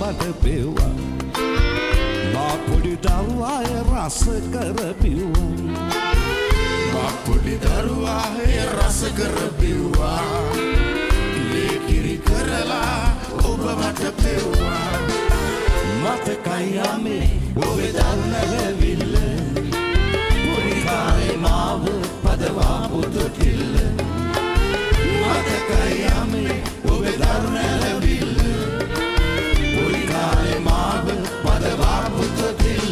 මට පෙව්වා මා පොඩි දරුවාය රස කරපිව්වා මා පොඩි දරුවාය රස කරපිව්වා ලේකිරි කරලා ඔබ මට පෙව්වා මතකයි යමේ ඔබේ දරුණැවිල්ල පොඩි කාලේ මාව පදවා පුතුටිල්ල මතකයි යමේ ඔබේ දරුණැවිල්ල පොඩි කාලේ මාව පදවා පුතුටිල්ල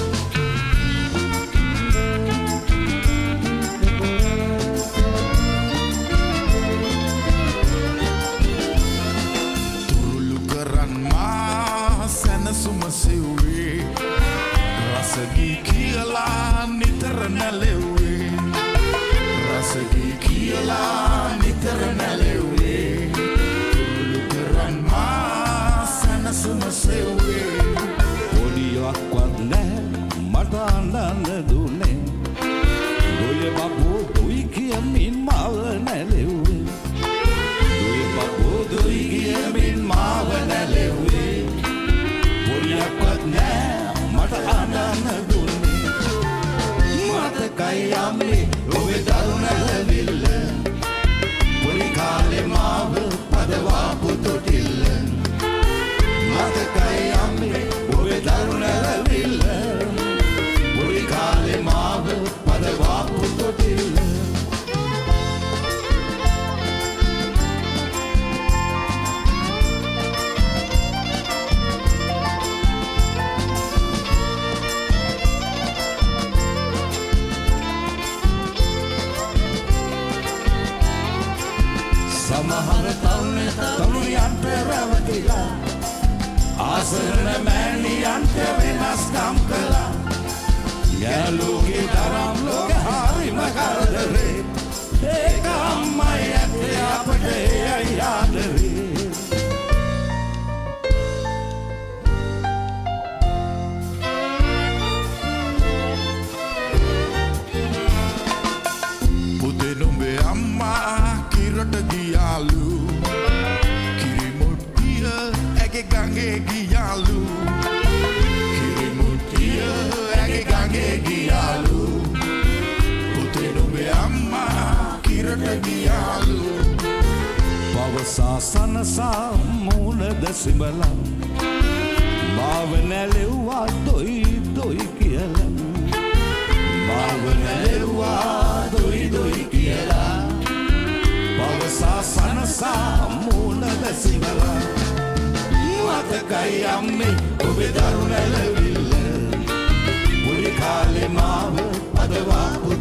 සුමසෙව්වේ රසගී කියලා නිතර නැලෙව්වේ රසගී කියලා නිතර නැලෙව්වේ ලුකරන් මා සනසුමසෙව්වේ පොඩියක්වත් නෑ මට අඳන්න දුන්නේ දොය බබෝ දුයි කියමින් මාව නැලෙව්වේ දොය බබෝ දුයි කියමින් මාව නැලෙව්වේ පොඩියක්වත් නෑ මට අඳන්න දුන්නේ මතකයි යමේ ඔබේ දරුණැවිල්ල පොඩි කාලේ මාව පදවා පුතුටිල්ල මතකයි යමේ ඔබේ දරුණැවිල්ල පොඩි කාලේ මාව පදවා පුතුටිල්ල සමහර තරුණියන්ට රැවටිලා ආසරණ මෑණියන්ට වෙනස්කම් කළා යලෝගේ තරම් ලෝක හරිම කරදරේ ඒක අම්මයි ඇත්තේ අපට එයයි ආදරේ පුතේ නුඹේ අම්මා කිරට ගියාලු කිරිමුට්ටිය ඇගේ ගඟේ ගියාලු කිරිමුට්ටිය ඇගේ ගඟේ ගියාලු පුතේ නුඹේ අම්මා කිරට ගියාලු පවසා සනසා මූණද සිඹලා මාව නැලෙව්වා දොයි දොයි කියලා මාව නැලෙව්වා දොයි දොයි කියලා පවසා සනසා මූණද සිඹලා මතකයි යම්මේ ඔබේ දරුණැවිල්ල පොඩි කාලේ මාව පදවා